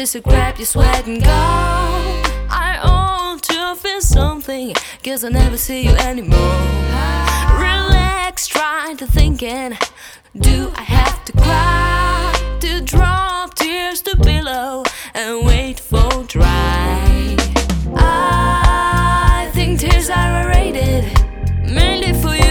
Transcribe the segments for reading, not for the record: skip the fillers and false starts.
is to grab your sweat and go. I ought to feel something, guess I'll never see you anymore. Relax, try to thinking, do I have to cry? To drop tears to pillow and wait for dry. I think tears are overrated, mainly for you.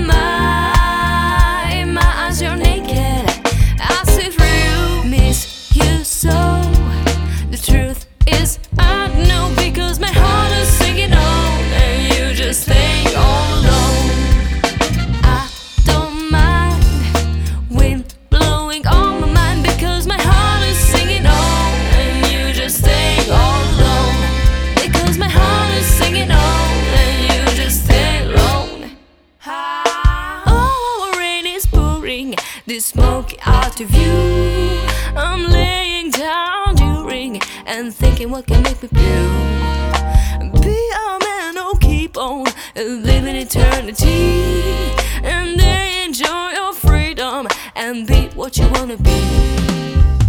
My eyes are naked, I see through you. Miss you so, the truth is I know, because my heart is singing on and you just stay all alone. I don't mind wind blowing on my mind, because my heart is singing on and you just stay all alone. Because my heart is singing on and you just stay alone. Oh, rain is pouring, this smoke out of you. I'm laying down during and thinking what can make me blue. Be a man, oh keep on living eternity, and then enjoy your freedom and be what you wanna be.